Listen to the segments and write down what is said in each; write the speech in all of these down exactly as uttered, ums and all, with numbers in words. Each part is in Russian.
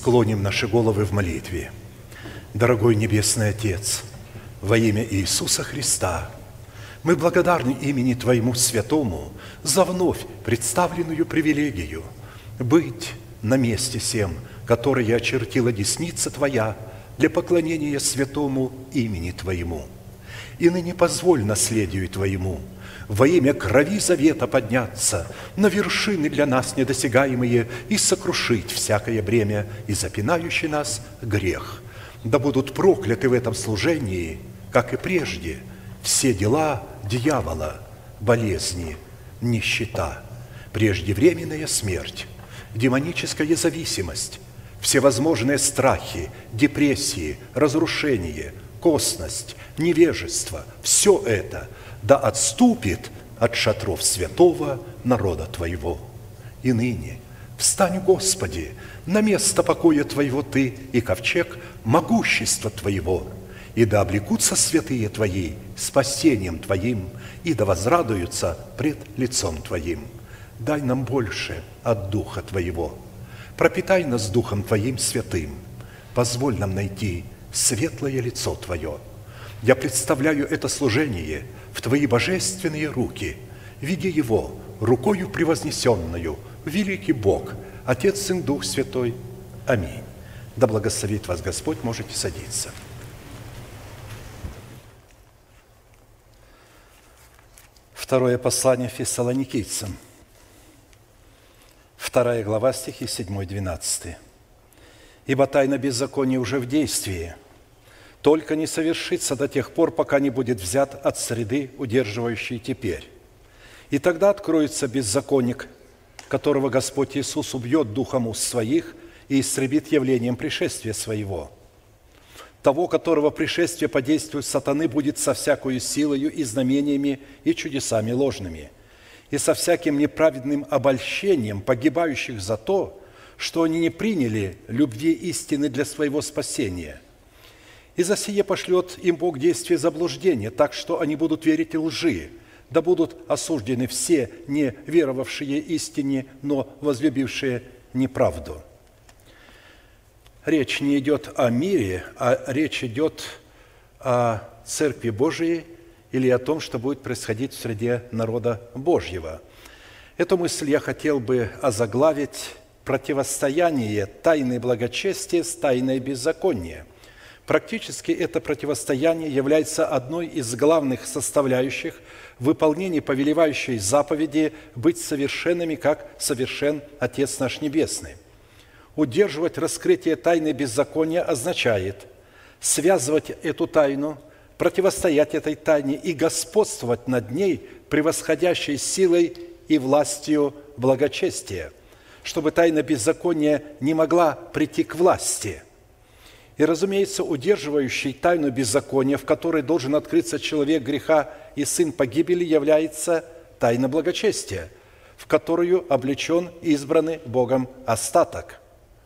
Склоним наши головы в молитве. Дорогой Небесный Отец, во имя Иисуса Христа, мы благодарны имени Твоему Святому за вновь представленную привилегию быть на месте сем, которое очертила десница Твоя для поклонения святому имени Твоему. И ныне позволь наследию Твоему во имя крови завета подняться на вершины для нас недосягаемые и сокрушить всякое бремя и запинающий нас грех. Да будут прокляты в этом служении, как и прежде, все дела дьявола, болезни, нищета, преждевременная смерть, демоническая зависимость, всевозможные страхи, депрессии, разрушение, косность, невежество – все это да отступит от шатров святого народа Твоего. И ныне встань, Господи, на место покоя Твоего Ты и ковчег могущества Твоего, и да облекутся святые Твои спасением Твоим, и да возрадуются пред лицом Твоим. Дай нам больше от Духа Твоего. Пропитай нас Духом Твоим святым. Позволь нам найти светлое лицо Твое. Я представляю это служение в Твои божественные руки. Веди его рукою превознесенную, великий Бог, Отец, Сын, Дух Святой. Аминь. Да благословит вас Господь, можете садиться. Второе послание Фессалоникийцам, вторая глава, стихи седьмой-двенадцатый. «Ибо тайна беззакония уже в действии, только не совершится до тех пор, пока не будет взят от среды, удерживающей теперь. И тогда откроется беззаконник, которого Господь Иисус убьет духом уст своих и истребит явлением пришествия своего. Того, которого пришествие по действию сатаны будет со всякою силою и знамениями и чудесами ложными, и со всяким неправедным обольщением погибающих за то, что они не приняли любви истины для своего спасения. И за сие пошлет им Бог действие заблуждения, так что они будут верить лжи, да будут осуждены все, не веровавшие истине, но возлюбившие неправду». Речь не идет о мире, а речь идет о Церкви Божией или о том, что будет происходить в среде народа Божьего. Эту мысль я хотел бы озаглавить «Противостояние тайны благочестия с тайной беззакония». Практически это противостояние является одной из главных составляющих выполнения повелевающей заповеди быть совершенными, как совершен Отец наш Небесный. Удерживать раскрытие тайны беззакония означает связывать эту тайну, противостоять этой тайне и господствовать над ней превосходящей силой и властью благочестия, чтобы тайна беззакония не могла прийти к власти. И, разумеется, удерживающий тайну беззакония, в которой должен открыться человек греха и сын погибели, является тайна благочестия, в которую облечен избранный Богом остаток.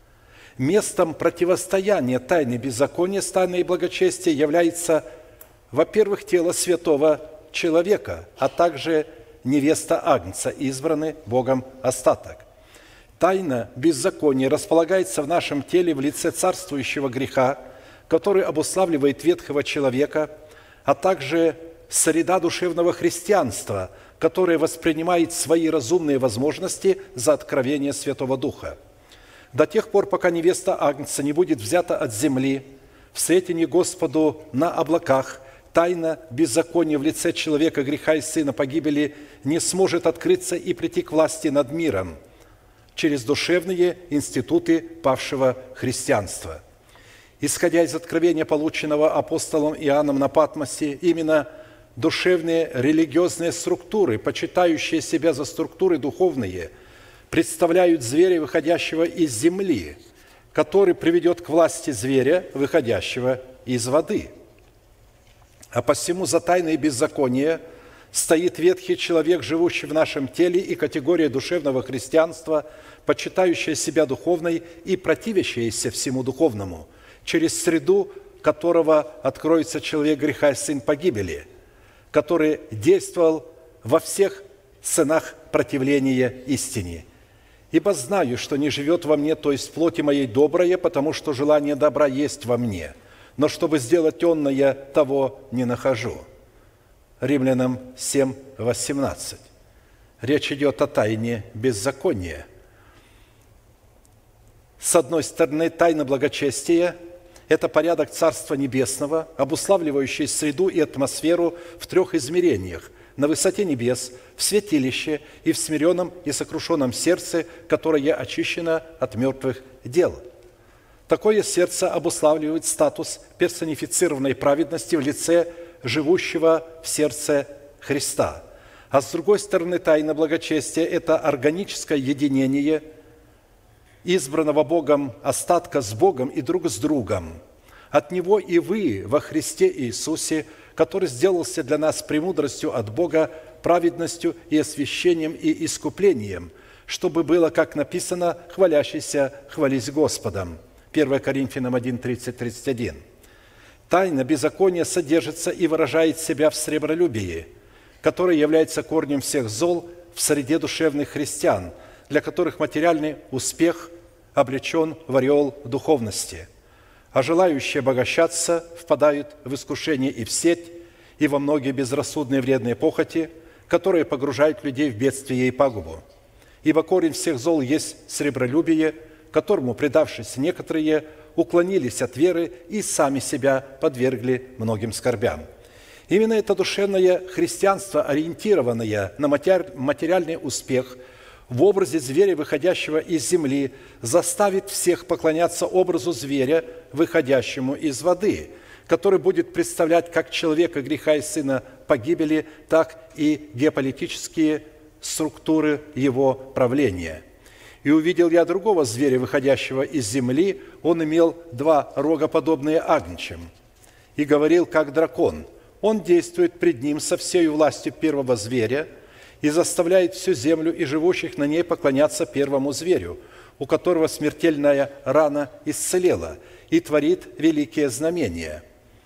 Местом противостояния тайны беззакония с тайной благочестия является, во-первых, тело святого человека, а также невеста Агнца, избранный Богом остаток. Тайна беззакония располагается в нашем теле в лице царствующего греха, который обуславливает ветхого человека, а также среда душевного христианства, которое воспринимает свои разумные возможности за откровение Святого Духа. До тех пор, пока невеста Агнца не будет взята от земли, в сретении Господу на облаках, тайна беззакония в лице человека греха и сына погибели не сможет открыться и прийти к власти над миром через душевные институты павшего христианства. Исходя из откровения, полученного апостолом Иоанном на Патмосе, именно душевные религиозные структуры, почитающие себя за структуры духовные, представляют зверя, выходящего из земли, который приведет к власти зверя, выходящего из воды. А посему за тайной беззакония стоит ветхий человек, живущий в нашем теле, и категория душевного христианства, почитающая себя духовной и противящаяся всему духовному, через среду которого откроется человек греха и сын погибели, который действовал во всех сынах противления истине. Ибо знаю, что не живет во мне, то есть в плоти моей доброе, потому что желание добра есть во мне, но чтобы сделать онное, того не нахожу». Римлянам семь, восемнадцать. Речь идет о тайне беззакония. С одной стороны, тайна благочестия – это порядок Царства Небесного, обуславливающий среду и атмосферу в трех измерениях – на высоте небес, в святилище и в смиренном и сокрушенном сердце, которое очищено от мертвых дел. Такое сердце обуславливает статус персонифицированной праведности в лице живущего в сердце Христа. А с другой стороны, тайна благочестия – это органическое единение избранного Богом остатка с Богом и друг с другом. От Него и вы во Христе Иисусе, который сделался для нас премудростью от Бога, праведностью и освящением и искуплением, чтобы было, как написано, «хвалящийся, хвались Господом». первое Коринфянам один, тридцать, тридцать один. Тайна беззакония содержится и выражает себя в сребролюбии, которое является корнем всех зол в среде душевных христиан, для которых материальный успех облечен в ореол духовности. А желающие обогащаться впадают в искушение и в сеть, и во многие безрассудные вредные похоти, которые погружают людей в бедствие и пагубу. Ибо корень всех зол есть сребролюбие, которому, предавшись некоторые, уклонились от веры и сами себя подвергли многим скорбям. Именно это душевное христианство, ориентированное на материальный успех, в образе зверя, выходящего из земли, заставит всех поклоняться образу зверя, выходящему из воды, который будет представлять как человека греха и сына погибели, так и геополитические структуры его правления. «И увидел я другого зверя, выходящего из земли, он имел два рога, подобные агнчим, и говорил, как дракон. Он действует пред ним со всей властью первого зверя, и заставляет всю землю и живущих на ней поклоняться первому зверю, у которого смертельная рана исцелела, и творит великие знамения.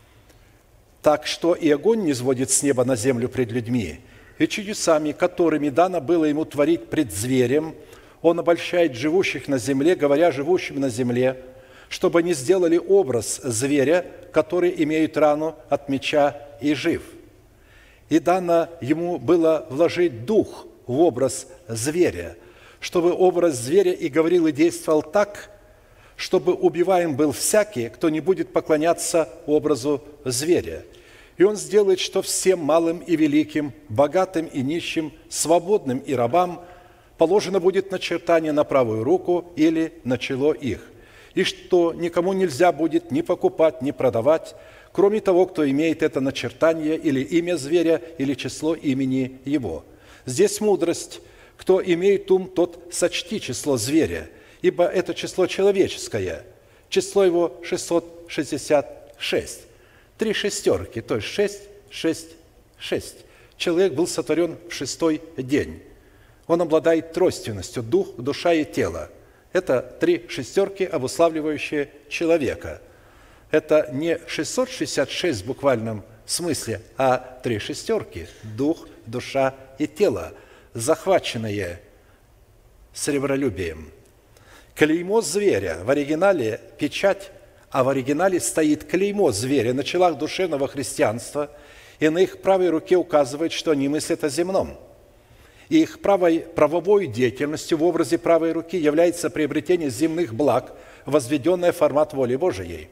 Так что и огонь низводит с неба на землю пред людьми, и чудесами, которыми дано было ему творить пред зверем, он обольщает живущих на земле, говоря живущим на земле, чтобы они сделали образ зверя, который имеет рану от меча и жив. И дано ему было вложить дух в образ зверя, чтобы образ зверя и говорил, и действовал так, чтобы убиваем был всякий, кто не будет поклоняться образу зверя. И он сделает, что всем малым и великим, богатым и нищим, свободным и рабам положено будет начертание на правую руку или на чело их, и что никому нельзя будет ни покупать, ни продавать, кроме того, кто имеет это начертание или имя зверя, или число имени его. Здесь мудрость. Кто имеет ум, тот сочти число зверя, ибо это число человеческое. Число его шестьсот шестьдесят шесть. Три шестерки, то есть шесть, шесть, шесть. Человек был сотворен в шестой день. Он обладает тройственностью, дух, душа и тело. Это три шестерки, обуславливающие человека. Это не шестьсот шестьдесят шесть в буквальном смысле, а три шестерки – дух, душа и тело, захваченные сребролюбием. Клеймо зверя, в оригинале печать, а в оригинале стоит клеймо зверя на челах душевного христианства, и на их правой руке указывает, что они мыслят о земном. И их правой, правовой деятельностью в образе правой руки является приобретение земных благ, возведенное в формат воли Божией.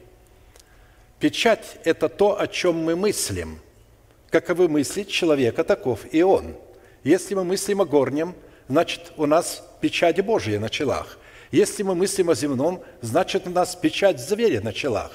Печать – это то, о чем мы мыслим. Каковы мысли человека, таков и он. Если мы мыслим о горнем, значит, у нас печать Божия на челах. Если мы мыслим о земном, значит, у нас печать зверя на челах.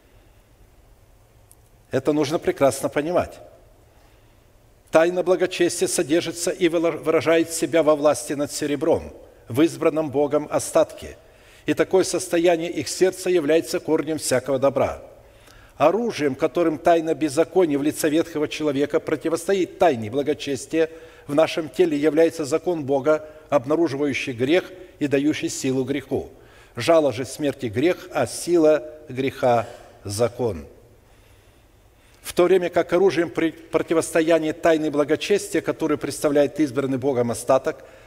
Это нужно прекрасно понимать. Тайна благочестия содержится и выражает себя во власти над серебром, в избранном Богом остатке. И такое состояние их сердца является корнем всякого добра. Оружием, которым тайна беззакония в лице ветхого человека противостоит тайне благочестия, в нашем теле является закон Бога, обнаруживающий грех и дающий силу греху. Жало же смерти грех, а сила греха закон. В то время как оружием противостояния тайны благочестия, которую представляет избранный Богом остаток,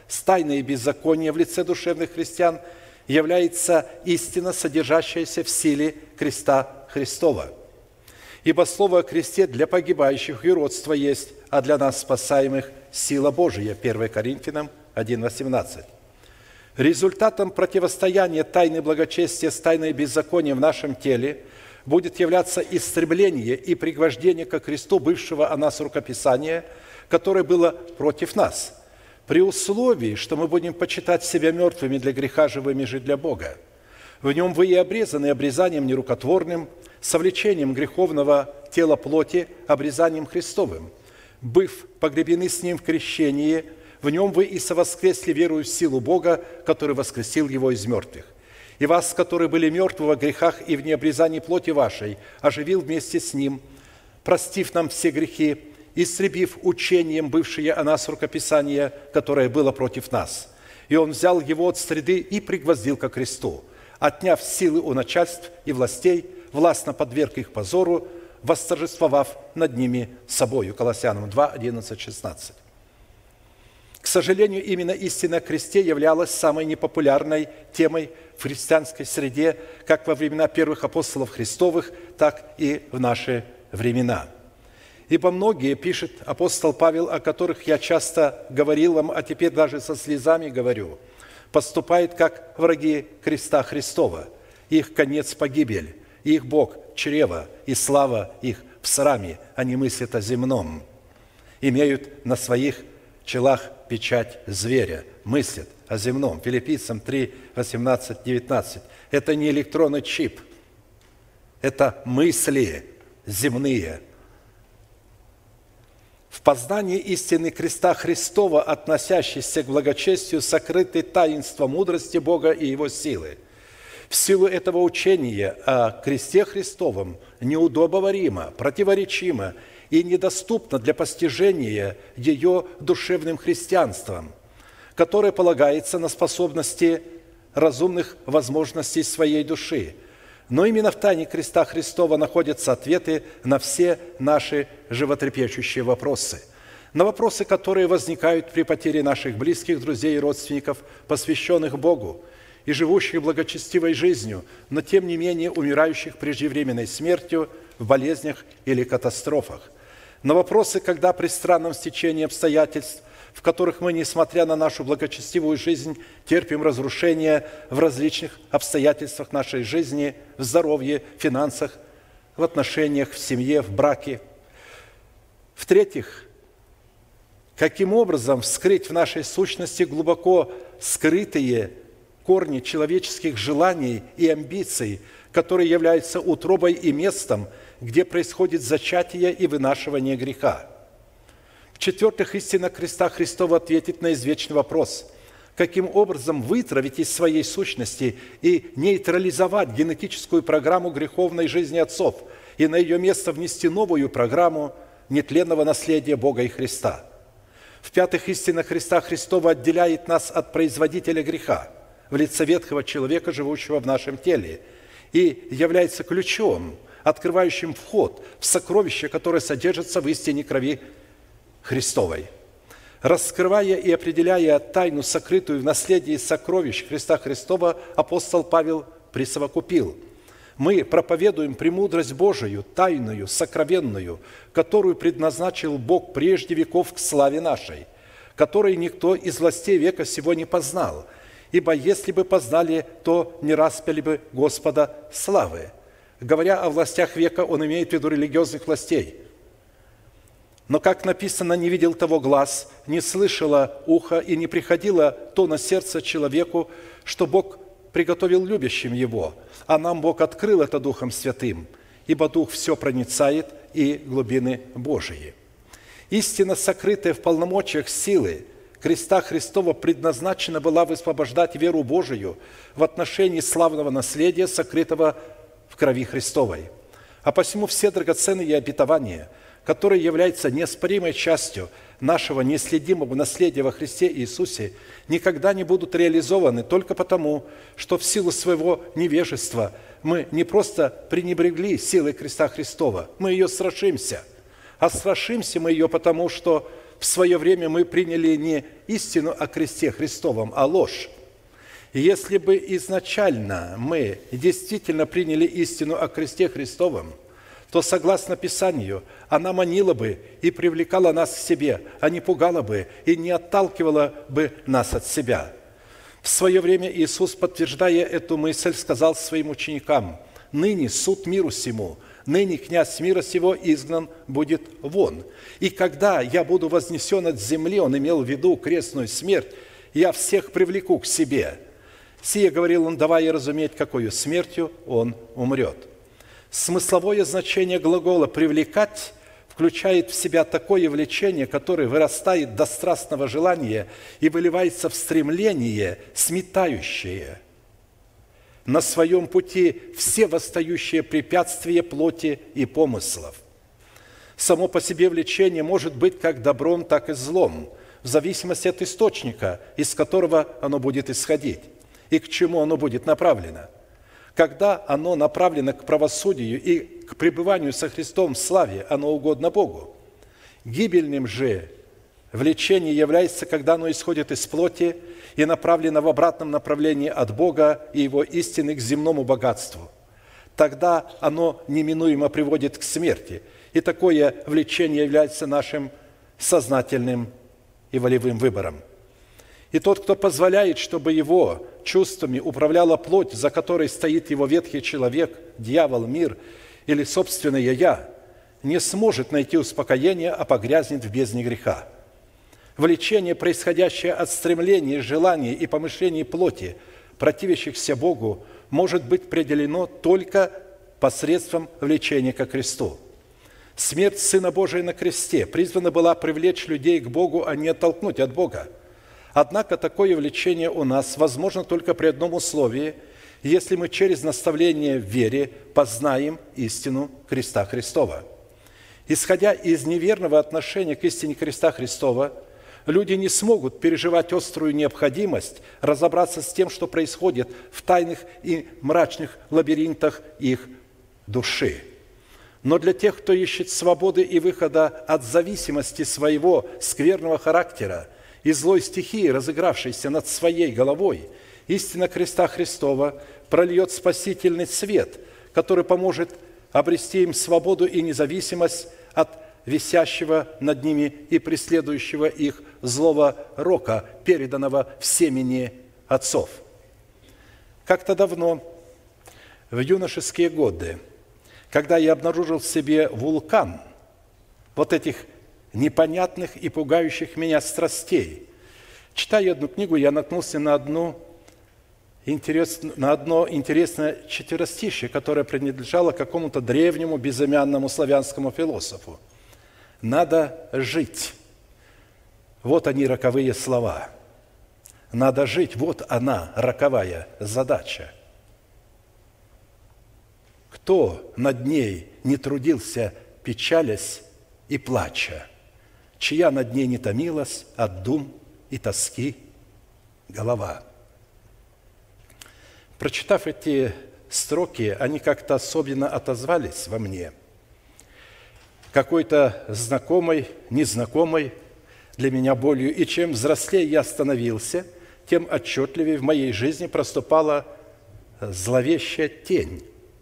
с тайной беззакония в лице душевных христиан является истина, содержащаяся в силе креста Христова. Ибо слово о кресте для погибающих юродство есть, а для нас, спасаемых, сила Божия. первое Коринфянам один восемнадцать. Результатом противостояния тайны благочестия с тайной беззакония в нашем теле будет являться истребление и пригвождение ко кресту бывшего о нас рукописания, которое было против нас, при условии, что мы будем почитать себя мертвыми для греха, живыми же для Бога. В нем вы и обрезаны обрезанием нерукотворным, совлечением греховного тела плоти, обрезанием Христовым. Быв погребены с Ним в крещении, в Нем вы и совоскресли верою в силу Бога, который воскресил Его из мертвых. И вас, которые были мертвы во грехах и в необрезании плоти вашей, оживил вместе с Ним, простив нам все грехи, истребив учением бывшее о нас рукописание, которое было против нас. И Он взял его от среды и пригвоздил ко кресту, отняв силы у начальств и властей, властно подверг их позору, восторжествовав над ними собою. Колоссянам два, одиннадцать, шестнадцать. К сожалению, именно истина о кресте являлась самой непопулярной темой в христианской среде как во времена первых апостолов Христовых, так и в наши времена. Ибо многие, пишет апостол Павел, о которых я часто говорил вам, а теперь даже со слезами говорю, поступают как враги креста Христова. Их конец – погибель, их Бог – чрево, и слава их в сраме. Они мыслят о земном, имеют на своих челах печать зверя, мыслят о земном. Филиппийцам три, восемнадцать, девятнадцать. Это не электронный чип, это мысли земные. В познании истины креста Христова, относящейся к благочестию, сокрыты таинства мудрости Бога и Его силы. В силу этого учения о кресте Христовом неудобоваримо, противоречимо и недоступно для постижения ее душевным христианством, которое полагается на способности разумных возможностей своей души. Но именно в тайне креста Христова находятся ответы на все наши животрепещущие вопросы. На вопросы, которые возникают при потере наших близких, друзей и родственников, посвященных Богу и живущих благочестивой жизнью, но тем не менее умирающих преждевременной смертью в болезнях или катастрофах. На вопросы, когда при странном стечении обстоятельств, в которых мы, несмотря на нашу благочестивую жизнь, терпим разрушения в различных обстоятельствах нашей жизни, в здоровье, финансах, в отношениях, в семье, в браке. В-третьих, каким образом вскрыть в нашей сущности глубоко скрытые корни человеческих желаний и амбиций, которые являются утробой и местом, где происходит зачатие и вынашивание греха. В-четвертых, истина креста Христова ответит на извечный вопрос: каким образом вытравить из своей сущности и нейтрализовать генетическую программу греховной жизни отцов и на ее место внести новую программу нетленного наследия Бога и Христа. В-пятых, истина креста Христова отделяет нас от производителя греха в лице ветхого человека, живущего в нашем теле, и является ключом, открывающим вход в сокровище, которое содержится в истине крови Христовой. Раскрывая и определяя тайну, сокрытую в наследии сокровищ Христа Христова, апостол Павел присовокупил: мы проповедуем премудрость Божию, тайную, сокровенную, которую предназначил Бог прежде веков к славе нашей, которой никто из властей века сего не познал, ибо если бы познали, то не распяли бы Господа славы. Говоря о властях века, он имеет в виду религиозных властей. Но, как написано, не видел того глаз, не слышало ухо и не приходило то на сердце человеку, что Бог приготовил любящим Его, а нам Бог открыл это Духом Святым, ибо Дух все проницает и глубины Божии. Истина, сокрытая в полномочиях силы креста Христова, предназначена была высвобождать веру Божию в отношении славного наследия, сокрытого в крови Христовой. А посему все драгоценные обетования, которые являются неоспоримой частью нашего неследимого наследия во Христе Иисусе, никогда не будут реализованы только потому, что в силу своего невежества мы не просто пренебрегли силой креста Христова, мы ее страшимся. А страшимся мы ее потому, что в свое время мы приняли не истину о кресте Христовом, а ложь. И если бы изначально мы действительно приняли истину о кресте Христовом, то, согласно Писанию, она манила бы и привлекала нас к себе, а не пугала бы и не отталкивала бы нас от себя. В свое время Иисус, подтверждая эту мысль, сказал своим ученикам: «Ныне суд миру сему, ныне князь мира сего изгнан будет вон. И когда я буду вознесен от земли», он имел в виду крестную смерть, «я всех привлеку к себе». Сие говорил он, давая разуметь, какою смертью он умрет. Смысловое значение глагола «привлекать» включает в себя такое влечение, которое вырастает до страстного желания и выливается в стремление, сметающее на своем пути все восстающие препятствия плоти и помыслов. Само по себе влечение может быть как добром, так и злом, в зависимости от источника, из которого оно будет исходить, и к чему оно будет направлено. Когда оно направлено к правосудию и к пребыванию со Христом в славе, оно угодно Богу. Гибельным же влечение является, когда оно исходит из плоти и направлено в обратном направлении от Бога и Его истины к земному богатству. Тогда оно неминуемо приводит к смерти, и такое влечение является нашим сознательным и волевым выбором. И тот, кто позволяет, чтобы его чувствами управляла плоть, за которой стоит его ветхий человек, дьявол, мир или собственное «я», не сможет найти успокоения, а погрязнет в бездне греха. Влечение, происходящее от стремлений, желаний и помышлений плоти, противящихся Богу, может быть преодолено только посредством влечения ко кресту. Смерть Сына Божия на кресте призвана была привлечь людей к Богу, а не оттолкнуть от Бога. Однако такое влечение у нас возможно только при одном условии, если мы через наставление в вере познаем истину креста Христова. Исходя из неверного отношения к истине креста Христова, люди не смогут переживать острую необходимость разобраться с тем, что происходит в тайных и мрачных лабиринтах их души. Но для тех, кто ищет свободы и выхода от зависимости своего скверного характера и злой стихии, разыгравшейся над своей головой, истина креста Христова прольет спасительный свет, который поможет обрести им свободу и независимость от висящего над ними и преследующего их злого рока, переданного в семени отцов. Как-то давно, в юношеские годы, когда я обнаружил в себе вулкан вот этих непонятных и пугающих меня страстей, читая одну книгу, я наткнулся на, одну интерес, на одно интересное четверостишье, которое принадлежало какому-то древнему безымянному славянскому философу. «Надо жить». Вот они, роковые слова. Надо жить, вот она, роковая задача. Кто над ней не трудился, печалясь и плача, чья над ней не томилась от дум и тоски голова. Прочитав эти строки, они как-то особенно отозвались во мне. Какой-то знакомой, незнакомой для меня болью. И чем взрослее я становился, тем отчетливее в моей жизни проступала зловещая тень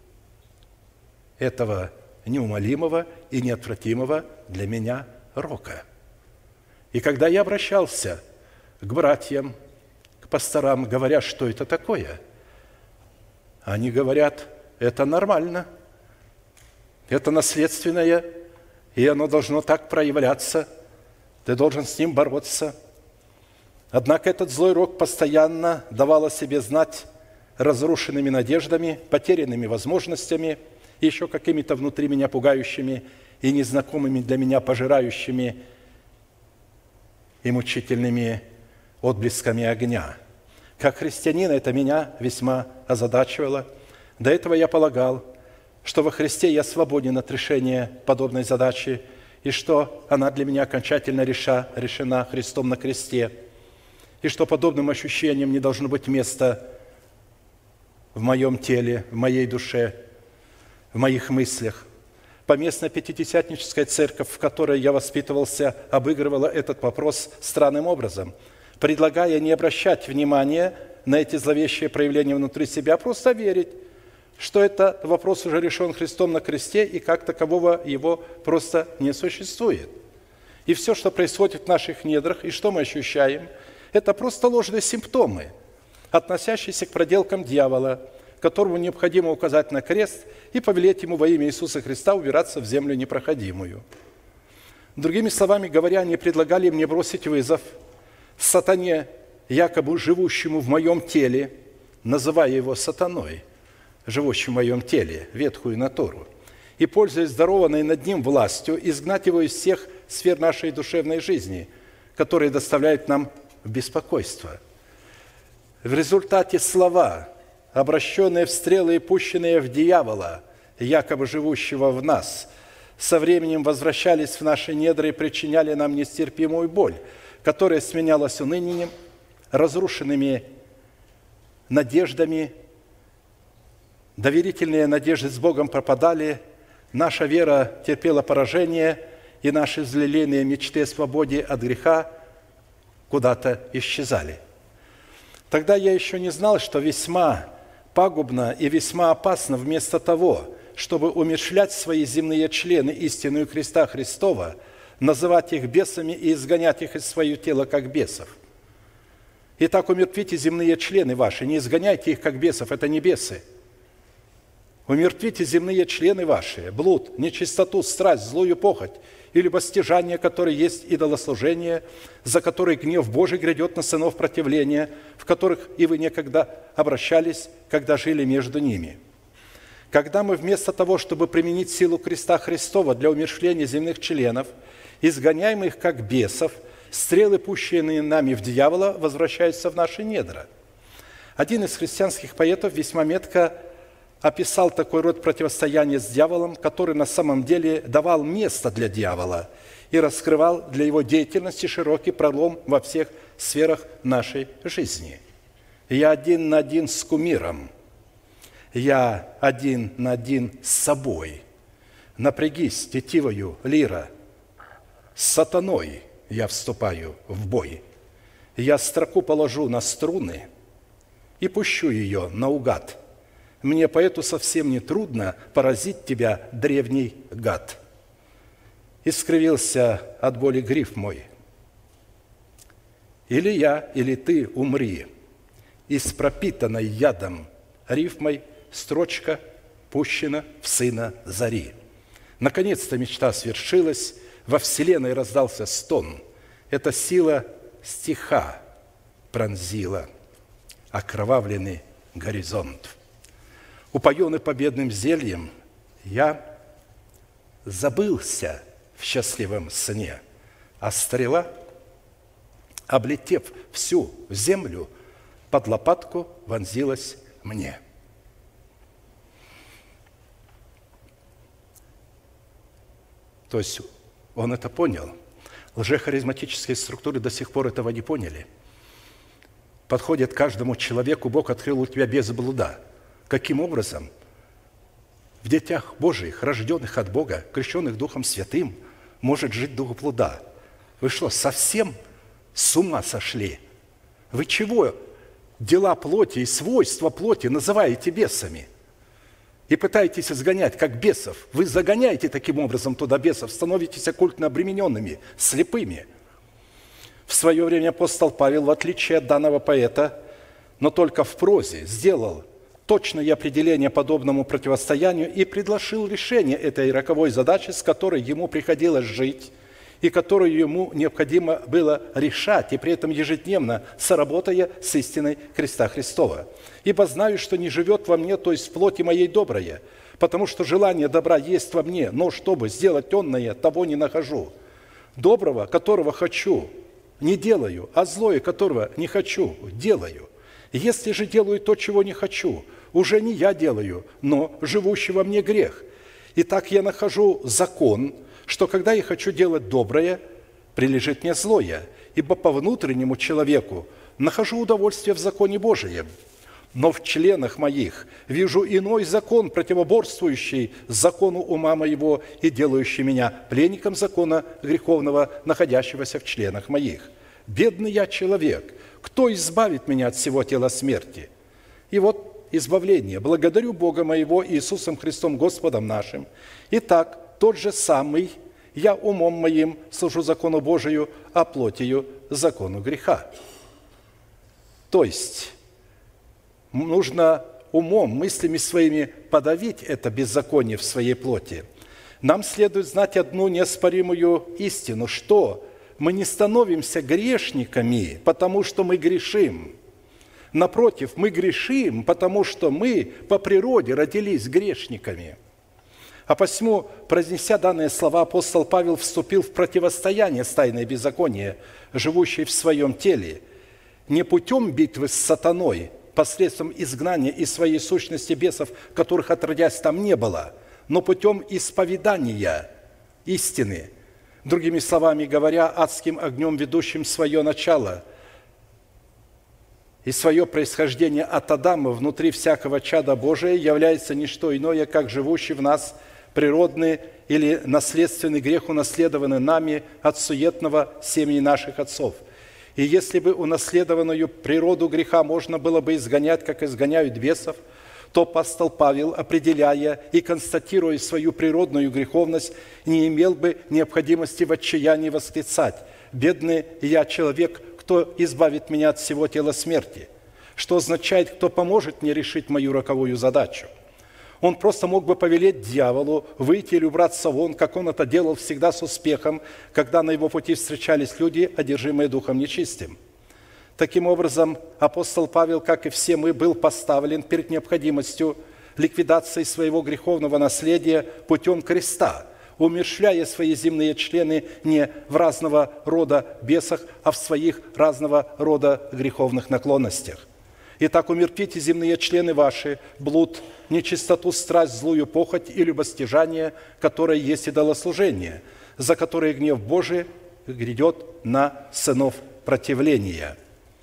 этого неумолимого и неотвратимого для меня рока. И когда я обращался к братьям, к пасторам, говоря, что это такое, они говорят, это нормально, это наследственное, и оно должно так проявляться, ты должен с ним бороться. Однако этот злой рок постоянно давал о себе знать разрушенными надеждами, потерянными возможностями, еще какими-то внутри меня пугающими и незнакомыми для меня пожирающими и мучительными отблесками огня. Как христианин это меня весьма озадачивало. До этого я полагал, что во Христе я свободен от решения подобной задачи, и что она для меня окончательно реша, решена Христом на кресте, и что подобным ощущениям не должно быть места в моем теле, в моей душе, в моих мыслях. Поместная пятидесятническая церковь, в которой я воспитывался, обыгрывала этот вопрос странным образом, предлагая не обращать внимания на эти зловещие проявления внутри себя, а просто верить, что это вопрос уже решен Христом на кресте, и как такового его просто не существует. И все, что происходит в наших недрах, и что мы ощущаем, это просто ложные симптомы, относящиеся к проделкам дьявола, которому необходимо указать на крест и повелеть ему во имя Иисуса Христа убираться в землю непроходимую. Другими словами говоря, они предлагали мне бросить вызов сатане, якобы живущему в моем теле, называя его сатаной, живущим в моем теле, ветхую натуру, и, пользуясь дарованной над ним властью, изгнать его из всех сфер нашей душевной жизни, которые доставляют нам беспокойство. В результате слова, обращенные в стрелы и пущенные в дьявола, якобы живущего в нас, со временем возвращались в наши недра и причиняли нам нестерпимую боль, которая сменялась унынием, разрушенными надеждами, доверительные надежды с Богом пропадали, наша вера терпела поражение, и наши взлелейные мечты о свободе от греха куда-то исчезали. Тогда я еще не знал, что весьма пагубно и весьма опасно вместо того, чтобы умерщвлять свои земные члены истинную креста Христова, называть их бесами и изгонять их из своего тела как бесов. Итак, умертвите земные члены ваши, не изгоняйте их как бесов, это не бесы. Умертвите земные члены ваши, блуд, нечистоту, страсть, злую похоть, или постижание, которое есть идолослужение, за которое гнев Божий грядет на сынов противления, в которых и вы некогда обращались, когда жили между ними. Когда мы вместо того, чтобы применить силу креста Христова для умерщвления земных членов, изгоняем их как бесов, стрелы, пущенные нами в дьявола, возвращаются в наши недра. Один из христианских поэтов весьма метко описал такой род противостояния с дьяволом, который на самом деле давал место для дьявола и раскрывал для его деятельности широкий пролом во всех сферах нашей жизни. Я один на один с кумиром, я один на один с собой. Напрягись, тетивою, лира, с сатаной я вступаю в бой. Я строку положу на струны и пущу ее наугад. Мне, поэту, совсем не трудно поразить тебя, древний гад. И скривился от боли гриф мой. Или я, или ты умри, и с пропитанной ядом рифмой строчка пущена в сына зари. Наконец-то мечта свершилась, во вселенной раздался стон. Эта сила стиха пронзила окровавленный горизонт. Упоенный победным зельем, я забылся в счастливом сне, а стрела, облетев всю землю, под лопатку вонзилась мне. То есть он это понял. Лжехаризматические структуры до сих пор этого не поняли. Подходит каждому человеку, Бог открыл у тебя без блуда. Каким образом в детях Божиих, рожденных от Бога, крещенных Духом Святым, может жить дух блуда? Вы что, совсем с ума сошли? Вы чего дела плоти и свойства плоти называете бесами? И пытаетесь изгонять, как бесов. Вы загоняете таким образом туда бесов, становитесь оккультно обремененными, слепыми. В свое время апостол Павел, в отличие от данного поэта, но только в прозе, сделал точное определение подобному противостоянию и предложил решение этой роковой задачи, с которой ему приходилось жить и которую ему необходимо было решать, и при этом ежедневно соработая с истиной креста Христова. «Ибо знаю, что не живет во мне, то есть в плоти моей доброе, потому что желание добра есть во мне, но чтобы сделать онное, того не нахожу. Доброго, которого хочу, не делаю, а злое, которого не хочу, делаю. Если же делаю то, чего не хочу, уже не я делаю, но живущий во мне грех. Итак, я нахожу закон, что когда я хочу делать доброе, прилежит мне злое, ибо по внутреннему человеку нахожу удовольствие в законе Божием. Но в членах моих вижу иной закон, противоборствующий закону ума моего и делающий меня пленником закона греховного, находящегося в членах моих. Бедный я человек, кто избавит меня от всего тела смерти? И вот избавление. Благодарю Бога моего Иисусом Христом Господом нашим. Итак, тот же самый я умом моим служу закону Божию, а плотью закону греха. То есть нужно умом, мыслями своими подавить это беззаконие в своей плоти. Нам следует знать одну неоспоримую истину, что мы не становимся грешниками, потому что мы грешим. Напротив, мы грешим, потому что мы по природе родились грешниками. А посему, произнеся данные слова, апостол Павел вступил в противостояние с тайной беззакония, живущей в своем теле, не путем битвы с сатаной, посредством изгнания из своей сущности бесов, которых отродясь там не было, но путем исповедания истины, другими словами говоря, адским огнем, ведущим свое начало и свое происхождение от Адама внутри всякого чада Божия, является не что иное, как живущий в нас природный или наследственный грех, унаследованный нами от суетного семени наших отцов. И если бы унаследованную природу греха можно было бы изгонять, как изгоняют бесов, то апостол Павел, определяя и констатируя свою природную греховность, не имел бы необходимости в отчаянии восклицать: «Бедный я человек, кто избавит меня от всего тела смерти», что означает: «Кто поможет мне решить мою роковую задачу». Он просто мог бы повелеть дьяволу выйти или убраться вон, как он это делал всегда с успехом, когда на его пути встречались люди, одержимые духом нечистым. Таким образом, апостол Павел, как и все мы, был поставлен перед необходимостью ликвидации своего греховного наследия путем креста, умерщвляя свои земные члены не в разного рода бесах, а в своих разного рода греховных наклонностях. Итак, умертвите земные члены ваши, блуд, нечистоту, страсть, злую похоть и любостяжание, которое есть идолослужение, за которое гнев Божий грядет на сынов противления».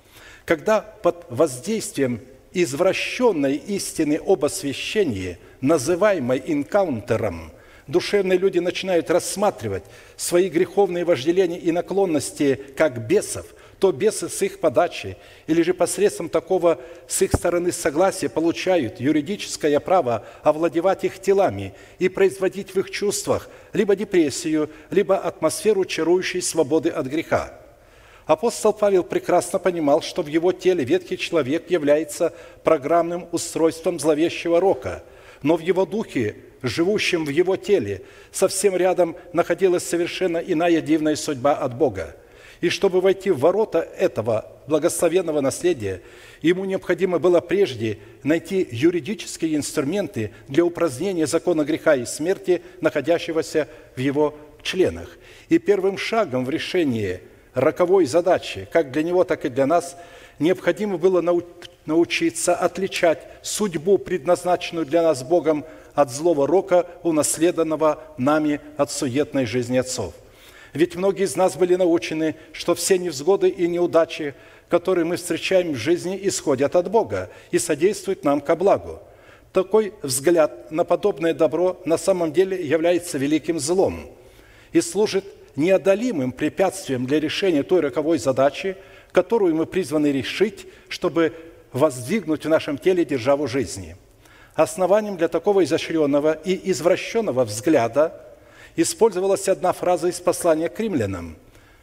Когда под воздействием извращенной истины об освящении, называемой инкаунтером, душевные люди начинают рассматривать свои греховные вожделения и наклонности как бесов, то бесы с их подачи или же посредством такого с их стороны согласия получают юридическое право овладевать их телами и производить в их чувствах либо депрессию, либо атмосферу чарующей свободы от греха. Апостол Павел прекрасно понимал, что в его теле ветхий человек является программным устройством зловещего рока, но в его духе, живущем в его теле, совсем рядом находилась совершенно иная дивная судьба от Бога. И чтобы войти в ворота этого благословенного наследия, ему необходимо было прежде найти юридические инструменты для упразднения закона греха и смерти, находящегося в его членах. И первым шагом в решении роковой задачи, как для него, так и для нас, необходимо было научиться отличать судьбу, предназначенную для нас Богом, от злого рока, унаследованного нами от суетной жизни отцов. Ведь многие из нас были научены, что все невзгоды и неудачи, которые мы встречаем в жизни, исходят от Бога и содействуют нам ко благу. Такой взгляд на подобное добро на самом деле является великим злом и служит неодолимым препятствием для решения той роковой задачи, которую мы призваны решить, чтобы воздвигнуть в нашем теле державу жизни. Основанием для такого изощренного и извращенного взгляда использовалась одна фраза из послания к римлянам,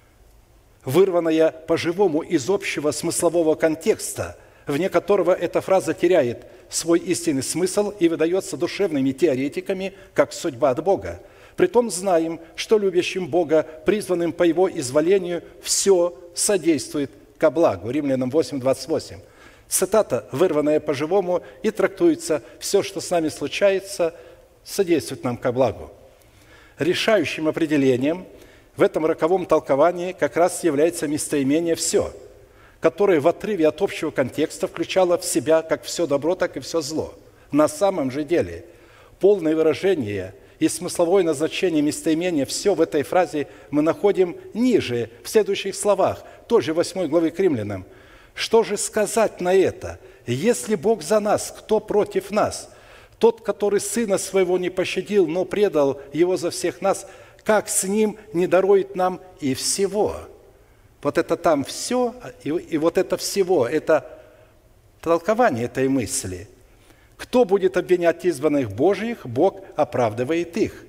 вырванная по-живому из общего смыслового контекста, вне которого эта фраза теряет свой истинный смысл и выдается душевными теоретиками как судьба от Бога. Притом знаем, что любящим Бога, призванным по Его изволению, все содействует ко благу. Римлянам восемь двадцать восемь. Цитата, вырванная по-живому, и трактуется: «Все, что с нами случается, содействует нам ко благу». Решающим определением в этом роковом толковании как раз является местоимение «все», которое в отрыве от общего контекста включало в себя как все добро, так и все зло. На самом же деле полное выражение и смысловое назначение местоимения «все» в этой фразе мы находим ниже, в следующих словах, той же восьмой главы к Римлянам. «Что же сказать на это? Если Бог за нас, кто против нас? Тот, который Сына Своего не пощадил, но предал Его за всех нас, как с Ним не дарует нам и всего?» Вот это там все, и, и вот это всего, это толкование этой мысли. Кто будет обвинять избранных Божьих, Бог оправдывает их.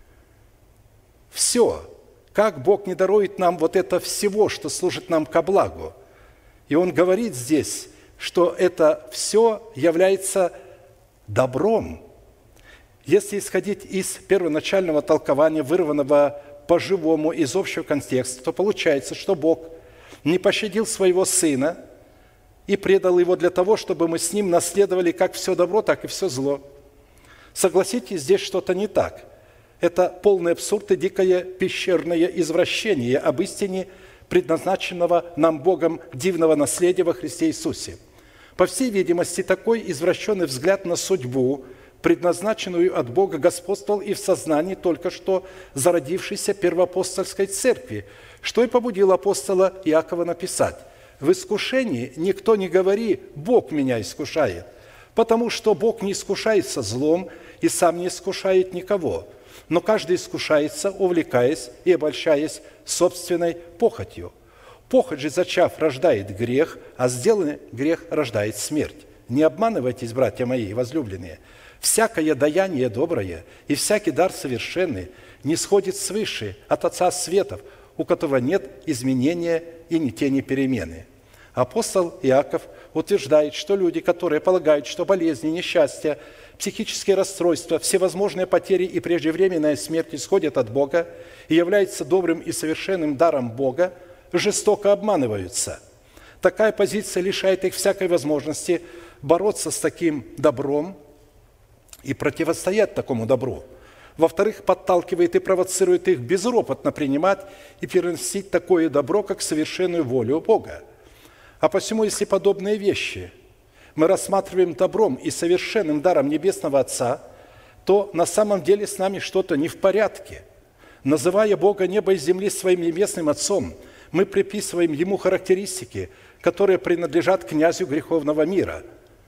Все. Как Бог не дарует нам вот это всего, что служит нам ко благу? И Он говорит здесь, что это все является добром. Если исходить из первоначального толкования, вырванного по-живому из общего контекста, то получается, что Бог не пощадил Своего Сына и предал Его для того, чтобы мы с Ним наследовали как все добро, так и все зло. Согласитесь, здесь что-то не так. Это полный абсурд и дикое пещерное извращение об истине, предназначенного нам Богом дивного наследия во Христе Иисусе. По всей видимости, такой извращенный взгляд на судьбу, предназначенную от Бога, господствовал и в сознании только что зародившейся первоапостольской церкви, что и побудило апостола Иакова написать: «В искушении никто не говори: Бог меня искушает, потому что Бог не искушается злом и сам не искушает никого, но каждый искушается, увлекаясь и обольщаясь собственной похотью. Похоть же, зачав, рождает грех, а сделанный грех рождает смерть. Не обманывайтесь, братья мои возлюбленные. Всякое даяние доброе и всякий дар совершенный не сходит свыше от Отца Светов, у которого нет изменения и ни тени перемены». Апостол Иаков утверждает, что люди, которые полагают, что болезни, несчастья, психические расстройства, всевозможные потери и преждевременная смерть исходят от Бога и являются добрым и совершенным даром Бога, жестоко обманываются. Такая позиция лишает их всякой возможности бороться с таким добром и противостоять такому добру. Во-вторых, подталкивает и провоцирует их безропотно принимать и переносить такое добро, как совершенную волю Бога. А посему, если подобные вещи мы рассматриваем добром и совершенным даром Небесного Отца, то на самом деле с нами что-то не в порядке. Называя Бога неба и земли своим Небесным Отцом, мы приписываем Ему характеристики, которые принадлежат князю греховного мира.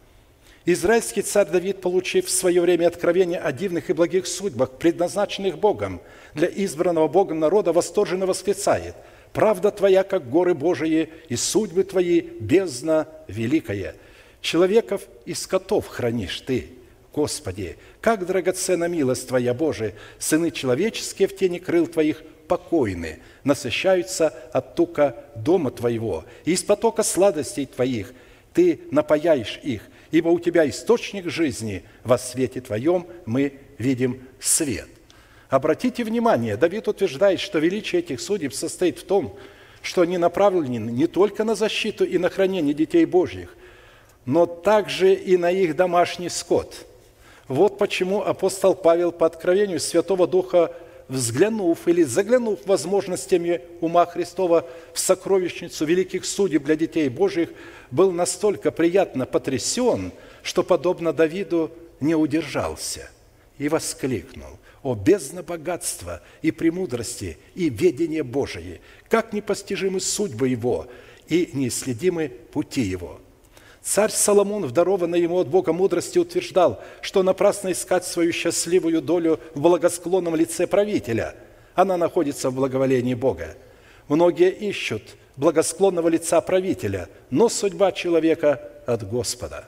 Израильский царь Давид, получив в свое время откровение о дивных и благих судьбах, предназначенных Богом для избранного Богом народа, восторженно восклицает: «Правда Твоя, как горы Божии, и судьбы Твои – бездна великая. Человеков и скотов хранишь Ты, Господи, как драгоценна милость Твоя, Боже! Сыны человеческие в тени крыл Твоих покойны, насыщаются от тука дома Твоего, и из потока сладостей Твоих Ты напаяешь их, ибо у Тебя источник жизни, во свете Твоем мы видим свет». Обратите внимание, Давид утверждает, что величие этих судеб состоит в том, что они направлены не только на защиту и на хранение детей Божьих, но также и на их домашний скот. Вот почему апостол Павел по откровению Святого Духа, взглянув или заглянув возможностями ума Христова в сокровищницу великих судеб для детей Божьих, был настолько приятно потрясен, что, подобно Давиду, не удержался и воскликнул: «О, бездна богатства и премудрости и ведения Божие! Как непостижимы судьбы Его и неисследимы пути Его!» Царь Соломон, в дарованной ему от Бога мудрости, утверждал, что напрасно искать свою счастливую долю в благосклонном лице правителя. Она находится в благоволении Бога. Многие ищут благосклонного лица правителя, но судьба человека от Господа.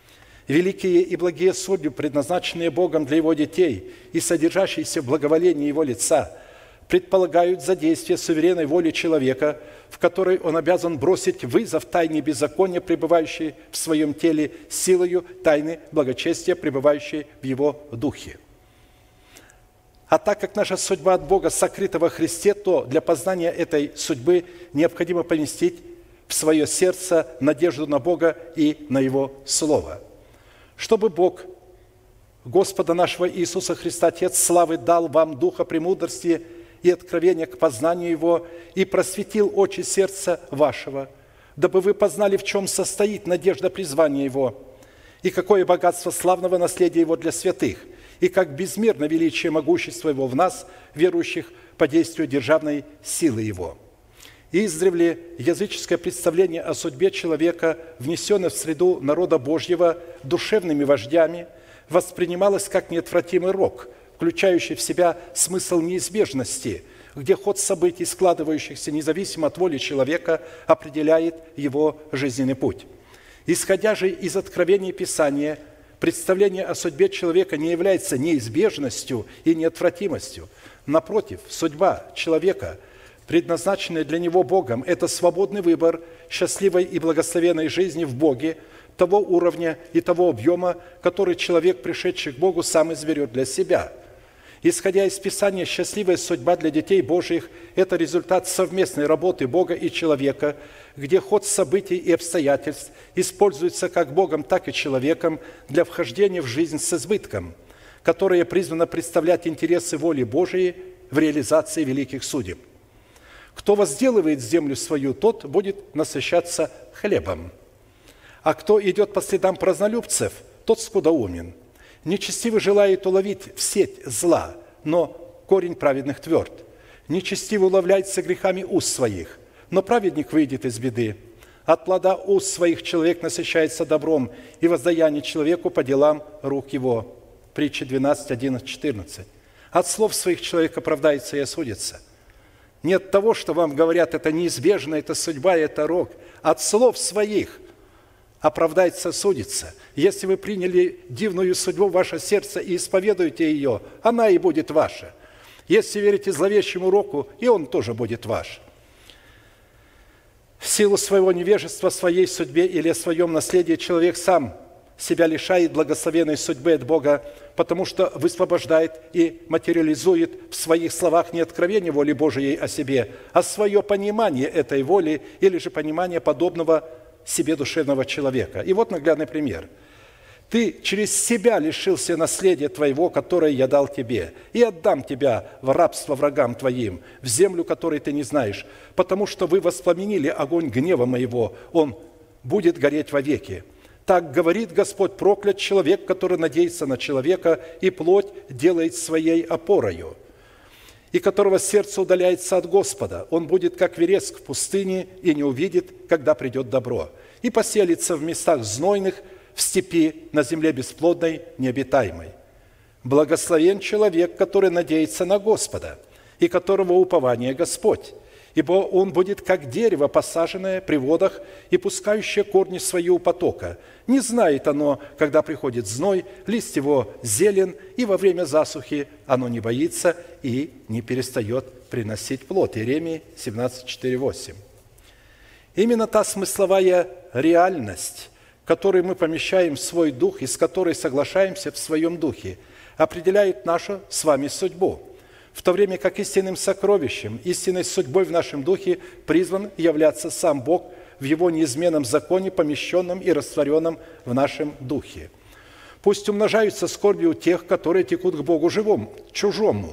Великие и благие судьбы, предназначенные Богом для Его детей и содержащиеся в благоволении Его лица, предполагают задействие суверенной воли человека, в которой он обязан бросить вызов тайне беззакония, пребывающей в своем теле, силою тайны благочестия, пребывающей в его духе. А так как наша судьба от Бога сокрыта во Христе, то для познания этой судьбы необходимо поместить в свое сердце надежду на Бога и на Его Слово. Чтобы Бог, Господа нашего Иисуса Христа, Отец славы, дал вам духа премудрости и откровения к познанию Его, и просветил очи сердца вашего, дабы вы познали, в чем состоит надежда призвания Его, и какое богатство славного наследия Его для святых, и как безмерно величие могущества Его в нас, верующих, по действию державной силы Его. Издревле языческое представление о судьбе человека, внесенное в среду народа Божьего душевными вождями, воспринималось как неотвратимый рок, включающий в себя смысл неизбежности, где ход событий, складывающихся независимо от воли человека, определяет его жизненный путь. Исходя же из откровений Писания, представление о судьбе человека не является неизбежностью и неотвратимостью. Напротив, судьба человека, предназначенная для него Богом, это свободный выбор счастливой и благословенной жизни в Боге, того уровня и того объема, который человек, пришедший к Богу, сам изберет для себя. Исходя из Писания, счастливая судьба для детей Божьих – это результат совместной работы Бога и человека, где ход событий и обстоятельств используется как Богом, так и человеком для вхождения в жизнь с избытком, которая призвана представлять интересы воли Божией в реализации великих судеб. Кто возделывает землю свою, тот будет насыщаться хлебом. А кто идет по следам празднолюбцев, тот скудоумен. Нечестивый желает уловить в сеть зла, но корень праведных тверд. Нечестивый уловляется грехами уст своих, но праведник выйдет из беды. От плода уст своих человек насыщается добром, и воздаяние человеку по делам рук его. Притча двенадцать, одиннадцать, четырнадцать. От слов своих человек оправдается и осудится. Нет того, что вам говорят, это неизбежно, это судьба, это рок. От слов своих оправдается, осудится. Если вы приняли дивную судьбу в ваше сердце и исповедуете ее, она и будет ваша. Если верите зловещему року, и он тоже будет ваш. В силу своего невежества, своей судьбе или о своем наследии человек сам себя лишает благословенной судьбы от Бога, потому что высвобождает и материализует в своих словах не откровение воли Божией о себе, а свое понимание этой воли или же понимание подобного себе душевного человека. И вот наглядный пример. Ты через себя лишился наследия твоего, которое я дал тебе, и отдам тебя в рабство врагам твоим, в землю, которой ты не знаешь, потому что вы воспламенили огонь гнева моего, он будет гореть вовеки. Так говорит Господь: проклят человек, который надеется на человека и плоть делает своей опорою, и которого сердце удаляется от Господа. Он будет, как вереск в пустыне, и не увидит, когда придет добро, и поселится в местах знойных, в степи, на земле бесплодной, необитаемой. Благословен человек, который надеется на Господа, и которого упование Господь, ибо он будет, как дерево, посаженное при водах и пускающее корни свои у потока. Не знает оно, когда приходит зной, лист его зелен, и во время засухи оно не боится и не перестает приносить плод. Иеремии семнадцать, четыре, восемь. Именно та смысловая реальность, которую мы помещаем в свой дух и с которой соглашаемся в своем духе, определяет нашу с вами судьбу, в то время как истинным сокровищем, истинной судьбой в нашем духе призван являться сам Бог в Его неизменном законе, помещенном и растворенном в нашем духе. Пусть умножаются скорби у тех, которые текут к Богу живому, чужому.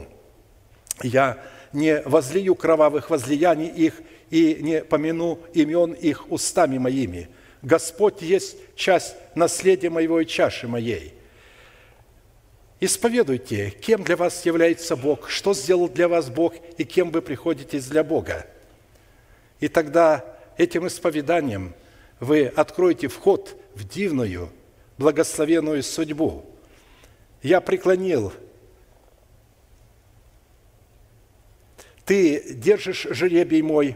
Я не возлию кровавых возлияний их и не помяну имен их устами моими. Господь есть часть наследия моего и чаши моей. Исповедуйте, кем для вас является Бог, что сделал для вас Бог и кем вы приходитесь для Бога. И тогда этим исповеданием вы откроете вход в дивную, благословенную судьбу. Я преклонил. Ты держишь жребий мой.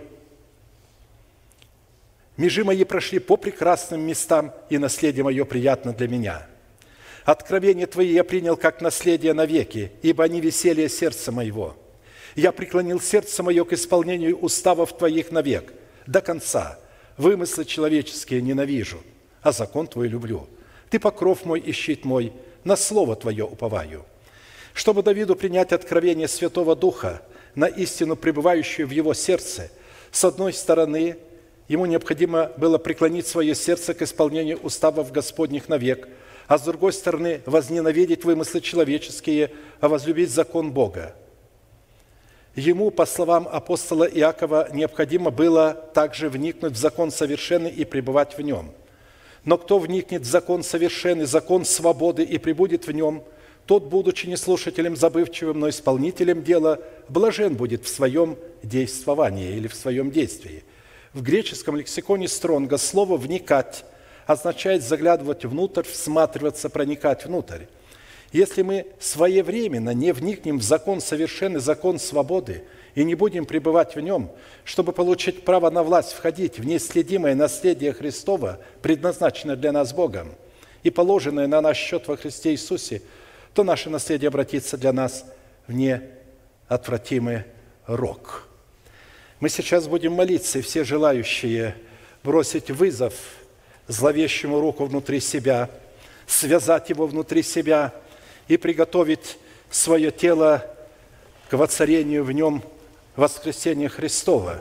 Межи мои прошли по прекрасным местам, и наследие мое приятно для меня. Откровения Твои я принял как наследие навеки, ибо они веселье сердца моего. Я преклонил сердце мое к исполнению уставов Твоих навек, до конца. Вымыслы человеческие ненавижу, а закон Твой люблю. Ты покров мой и щит мой, на слово Твое уповаю. Чтобы Давиду принять откровение Святого Духа на истину, пребывающую в его сердце, с одной стороны, ему необходимо было преклонить свое сердце к исполнению уставов Господних навек, а с другой стороны, возненавидеть вымыслы человеческие, а возлюбить закон Бога. Ему, по словам апостола Иакова, необходимо было также вникнуть в закон совершенный и пребывать в нем. Но кто вникнет в закон совершенный, закон свободы и пребудет в нем, Тот, будучи не слушателем забывчивым, но исполнителем дела, блажен будет в своем действовании или в своем действии. В греческом лексиконе Стронга слово «вникать» означает заглядывать внутрь, всматриваться, проникать внутрь. Если мы своевременно не вникнем в закон совершенный, закон свободы, и не будем пребывать в нем, чтобы получить право на власть входить в неисследимое наследие Христова, предназначенное для нас Богом, и положенное на наш счет во Христе Иисусе, то наше наследие обратится для нас в неотвратимый рок. Мы сейчас будем молиться, и все желающие бросить вызов зловещему року внутри себя, связать его внутри себя и приготовить свое тело к воцарению в нем воскресения Христова.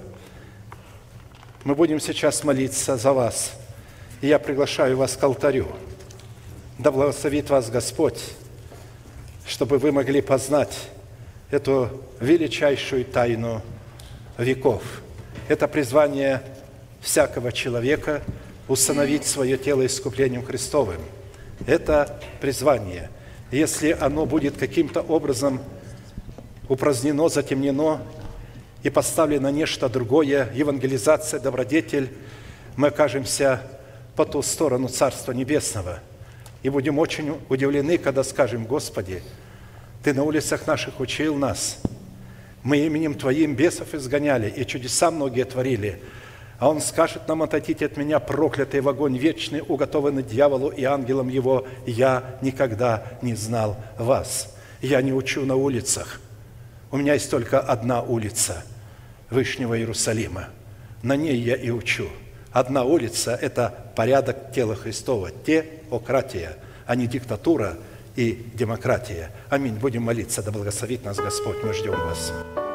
Мы будем сейчас молиться за вас, и я приглашаю вас к алтарю. Да благословит вас Господь, чтобы вы могли познать эту величайшую тайну веков. Это призвание всякого человека установить свое тело искуплением Христовым. Это призвание. Если оно будет каким-то образом упразднено, затемнено и поставлено нечто другое, евангелизация, добродетель, мы окажемся по ту сторону Царства Небесного. И будем очень удивлены, когда скажем: Господи, Ты на улицах наших учил нас, мы именем Твоим бесов изгоняли, и чудеса многие творили. А Он скажет нам: отойдите от меня, проклятый, в огонь вечный, уготованный дьяволу и ангелам его, я никогда не знал вас. Я не учу на улицах. У меня есть только одна улица Вышнего Иерусалима. На ней я и учу. Одна улица – это порядок тела Христова, теократия, а не диктатура и демократия. Аминь. Будем молиться, да благословит нас Господь. Мы ждем вас.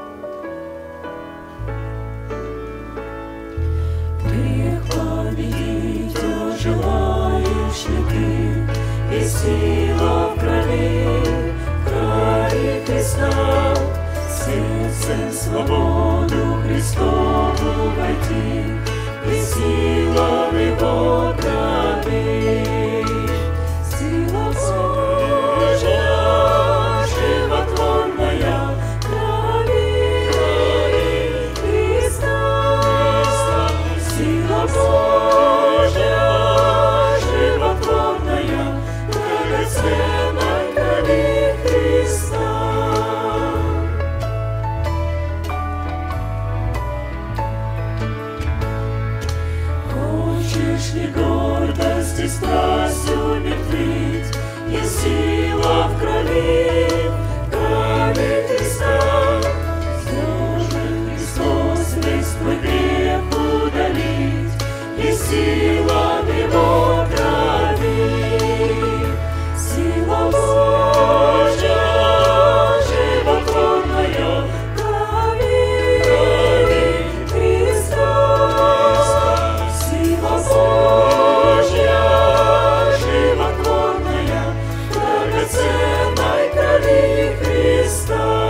Победить желаешь ли ты, и сила в крови, в крови Христа, сердцем свободу Христову войти, и сила в Его крови, сила Божья, животворная, крови Христа, сила Божья, животворная, драгоценной крови Христа. Хочешь ли гордость и страсть умертвить, и сила в крови, в крови Христа, сможет Христос весь твой грех удалить, и сила в Его крови, сила Божья, животворная, крови Христа, сила Божья, животворная, драгоценной крови Христа.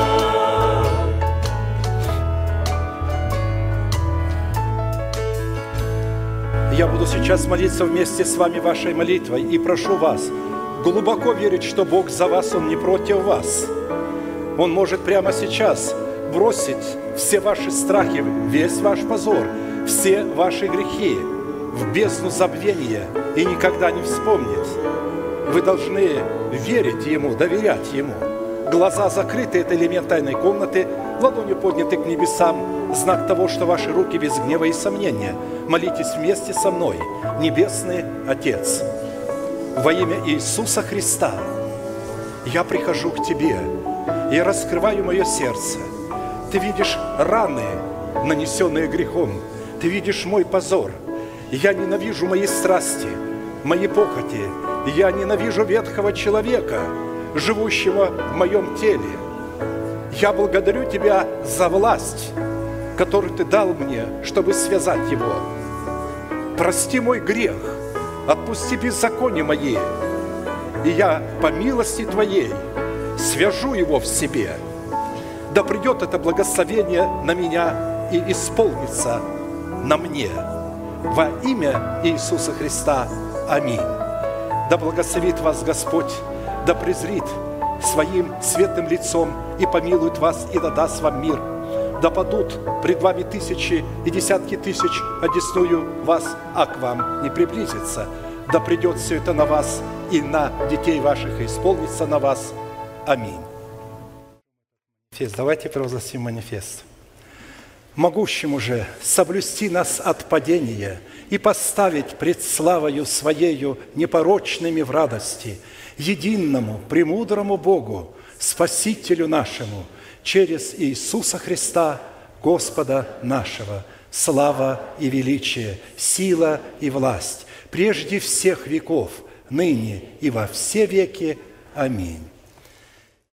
Я буду сейчас молиться вместе с вами вашей молитвой и прошу вас глубоко верить, что Бог за вас, Он не против вас. Он может прямо сейчас бросить все ваши страхи, весь ваш позор, все ваши грехи в бездну забвения и никогда не вспомнить. Вы должны верить Ему, доверять Ему. Глаза закрыты – это элемент тайной комнаты, ладони подняты к небесам, знак того, что ваши руки без гнева и сомнения. Молитесь вместе со мной, Небесный Отец. Во имя Иисуса Христа я прихожу к Тебе и раскрываю мое сердце. Ты видишь раны, нанесенные грехом. Ты видишь мой позор. Я ненавижу мои страсти, мои похоти. Я ненавижу ветхого человека, живущего в моем теле. Я благодарю Тебя за власть, которую Ты дал мне, чтобы связать его. Прости мой грех, отпусти беззаконие мои, и я по милости Твоей свяжу его в себе. Да придет это благословение на меня и исполнится на мне. Во имя Иисуса Христа. Аминь. Да благословит вас Господь, да презрит Своим светлым лицом и помилует вас, и дадаст вам мир. Да падут пред вами тысячи и десятки тысяч одесную вас, а к вам не приблизится. Да придет все это на вас и на детей ваших, и исполнится на вас. Аминь. Давайте провозгласим манифест. Могущему же соблюсти нас от падения и поставить пред славою Своею непорочными в радости, единому, премудрому Богу, Спасителю нашему, через Иисуса Христа, Господа нашего, слава и величие, сила и власть, прежде всех веков, ныне и во все веки. Аминь.